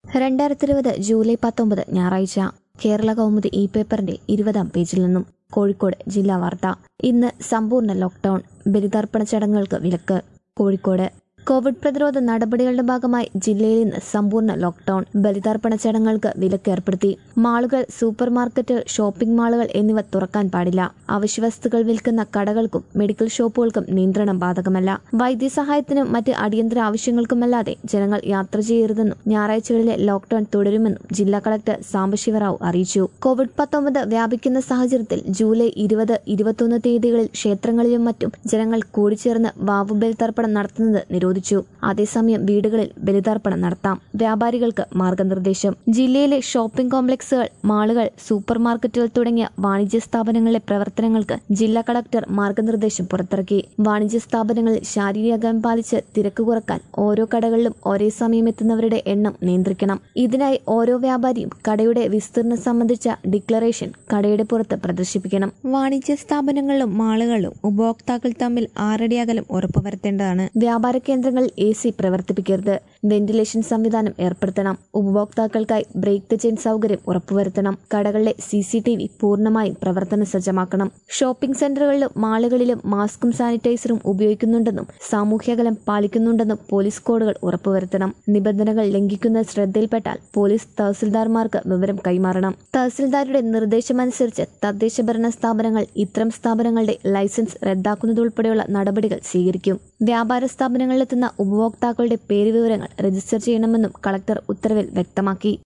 2020 July 19 ഞായറാഴ്ച കേരള കൗമുദി ഈ പേപ്പറിന്റെ 20-ാം പേജിൽ നിന്നും കോഴിക്കോട് ജില്ലാ വാർത്ത. ഇന്ന് സമ്പൂർണ്ണ ലോക്ക്ഡൌൺ, ബലിതർപ്പണ ചടങ്ങുകൾക്ക് വിലക്ക്. കോഴിക്കോട് കോവിഡ് പ്രതിരോധ നടപടികളുടെ ഭാഗമായി ജില്ലയിൽ ഇന്ന് സമ്പൂർണ്ണ ലോക്ക്ഡൌൺ, ബലിതർപ്പണ ചടങ്ങുകൾക്ക് വിലക്ക് ഏർപ്പെടുത്തി. മാളുകൾ, സൂപ്പർ മാർക്കറ്റ്, ഷോപ്പിംഗ് മാളുകൾ എന്നിവ തുറക്കാൻ പാടില്ല. അവശ്യവസ്തുക്കൾ വിൽക്കുന്ന കടകൾക്കും മെഡിക്കൽ ഷോപ്പുകൾക്കും നിയന്ത്രണം ബാധകമല്ല. വൈദ്യസഹായത്തിനും മറ്റ് അടിയന്തര ആവശ്യങ്ങൾക്കുമല്ലാതെ ജനങ്ങൾ യാത്ര ചെയ്യരുതെന്നും ഞായറാഴ്ചകളിലെ ലോക്ക്ഡൌൺ തുടരുമെന്നും ജില്ലാ കളക്ടർ സാംബശിവറാവു അറിയിച്ചു. കോവിഡ്-19 വ്യാപിക്കുന്ന സാഹചര്യത്തിൽ ജൂലൈ 20, 21 തീയതികളിൽ ക്ഷേത്രങ്ങളിലും മറ്റും ജനങ്ങൾ കൂടിച്ചേർന്ന് വാവു ബലിതർപ്പണം നടത്തുന്നത് നിരോധിച്ചു. അതേസമയം വീടുകളിൽ ബലിതർപ്പണം നടത്താം. വ്യാപാരികൾക്ക് മാർഗനിർദ്ദേശം. ജില്ലയിലെ ഷോപ്പിംഗ് കോംപ്ലക്സുകൾ, മാളുകൾ, സൂപ്പർ മാർക്കറ്റുകൾ തുടങ്ങിയ വാണിജ്യ സ്ഥാപനങ്ങളിലെ പ്രവർത്തനങ്ങൾക്ക് ജില്ലാ കളക്ടർ മാർഗനിർദ്ദേശം പുറത്തിറക്കി. വാണിജ്യ സ്ഥാപനങ്ങളിൽ ശാരീരിക അകലം പാലിച്ച് തിരക്ക് കുറക്കാൻ ഓരോ കടകളിലും ഒരേ സമയം എത്തുന്നവരുടെ എണ്ണം നിയന്ത്രിക്കണം. ഇതിനായി ഓരോ വ്യാപാരിയും കടയുടെ വിസ്തീർണം സംബന്ധിച്ച ഡിക്ലറേഷൻ കടയുടെ പുറത്ത് പ്രദർശിപ്പിക്കണം. വാണിജ്യ സ്ഥാപനങ്ങളിലും മാളുകളിലും ഉപഭോക്താക്കൾ തമ്മിൽ 6 അടി അകലം ഉറപ്പുവരുത്തേണ്ടതാണ്. വ്യാപാര കേന്ദ്രങ്ങളിൽ AC പ്രവർത്തിപ്പിക്കരുത്. വെന്റിലേഷൻ സംവിധാനം ഏർപ്പെടുത്തണം. ഉപഭോക്താക്കൾക്കായി ബ്രേക്ക് ദ ചെയിൻ സൗകര്യം ഉറപ്പുവരുത്തണം. കടകളിലെ CCTV പൂർണ്ണമായും പ്രവർത്തന സജ്ജമാക്കണം. ഷോപ്പിംഗ് സെന്ററുകളിലും മാളുകളിലും മാസ്കും സാനിറ്റൈസറും ഉപയോഗിക്കുന്നുണ്ടെന്നും സാമൂഹ്യകലം പാലിക്കുന്നുണ്ടെന്നും പോലീസ് കോഡുകൾ ഉറപ്പുവരുത്തണം. നിബന്ധനകൾ ലംഘിക്കുന്നത് ശ്രദ്ധയിൽപ്പെട്ടാൽ പോലീസ് തഹസിൽദാർമാർക്ക് വിവരം കൈമാറണം. തഹസിൽദാരുടെ നിർദ്ദേശമനുസരിച്ച് തദ്ദേശ ഭരണ സ്ഥാപനങ്ങൾ ഇത്തരം സ്ഥാപനങ്ങളുടെ ലൈസൻസ് റദ്ദാക്കുന്നതുൾപ്പെടെയുള്ള നടപടികൾ സ്വീകരിക്കും. വ്യാപാര സ്ഥാപനങ്ങളിലെത്തുന്ന ഉപഭോക്താക്കളുടെ പേര് വിവരങ്ങൾ രജിസ്റ്റർ ചെയ്യണമെന്നും കളക്ടർ ഉത്തരവിൽ വ്യക്തമാക്കി.